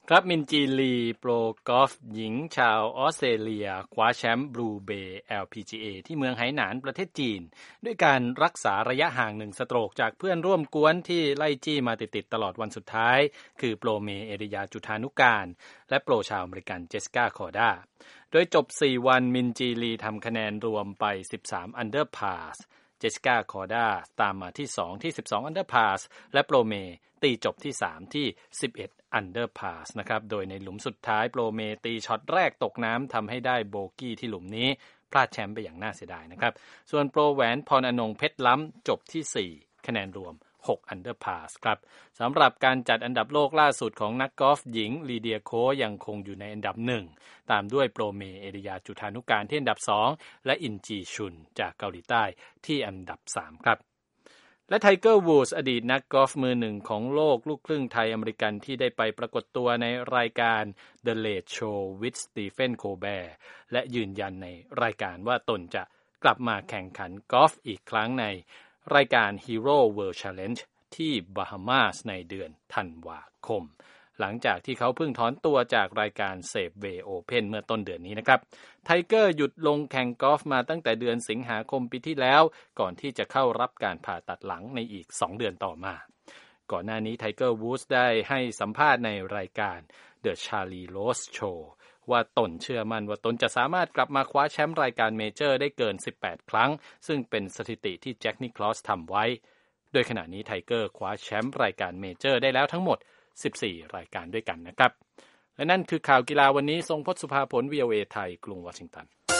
ครับมินจีลีโปรกอล์ฟหญิงชาวออสเตรเลียคว้าแชมป์บลูเบย์ LPGA ที่เมืองไหหนานประเทศจีนด้วยการรักษาระยะห่าง1 สโตรกจากเพื่อนร่วมกวนที่ไล่จี้มาติดๆตลอดวันสุดท้ายคือโปรเมเอริยาจุฑานุการและโปรชาวอเมริกันเจสสิก้าคอร์ดาโดยจบ4วันมินจีลีทำคะแนนรวมไป13อันเดอร์พาสเจสสิก้าคอร์ดาตามมาที่2ที่12อันเดอร์พาสและโปรเมตีจบที่3ที่11อันเดอร์พาสนะครับโดยในหลุมสุดท้ายโปรเมตีช็อตแรกตกน้ำทำให้ได้โบกี้ที่หลุมนี้พลาดแชมป์ไปอย่างน่าเสียดายนะครับส่วนโปรแหวนพรอนงค์เพชรล้ำจบที่4คะแนนรวม6อันเดอร์พาสครับสำหรับการจัดอันดับโลกล่าสุดของนักกอล์ฟหญิงลีเดียโคยังคงอยู่ในอันดับ1ตามด้วยโปรเมเอริยาจุฑานุการที่อันดับ2และอินจีชุนจากเกาหลีใต้ที่อันดับ3ครับและไทเกอร์วูดส์อดีตนักกอล์ฟมือหนึ่งของโลกลูกครึ่งไทยอเมริกันที่ได้ไปปรากฏตัวในรายการ The Late Show with Stephen Colbert และยืนยันในรายการว่าตนจะกลับมาแข่งขันกอล์ฟอีกครั้งในรายการ Hero World Challenge ที่บาฮามาสในเดือนธันวาคมหลังจากที่เขาเพิ่งถอนตัวจากรายการ Safeway Open เมื่อต้นเดือนนี้นะครับไทเกอร์หยุดลงแข่งกอล์ฟมาตั้งแต่เดือนสิงหาคมปีที่แล้วก่อนที่จะเข้ารับการผ่าตัดหลังในอีก2เดือนต่อมาก่อนหน้านี้ไทเกอร์วูดส์ได้ให้สัมภาษณ์ในรายการ The Charlie Rose Show ว่าตนเชื่อมั่นว่าตนจะสามารถกลับมาคว้าแชมป์รายการเมเจอร์ได้เกิน18ครั้งซึ่งเป็นสถิติที่แจ็คนิคลอสทำไว้โดยขณะนี้ไทเกอร์คว้าแชมป์รายการเมเจอร์ได้แล้วทั้งหมด14รายการด้วยกันนะครับและนั่นคือข่าวกีฬาวันนี้ทรงพจน์สุภาผล VOA ไทยกรุงวอชิงตัน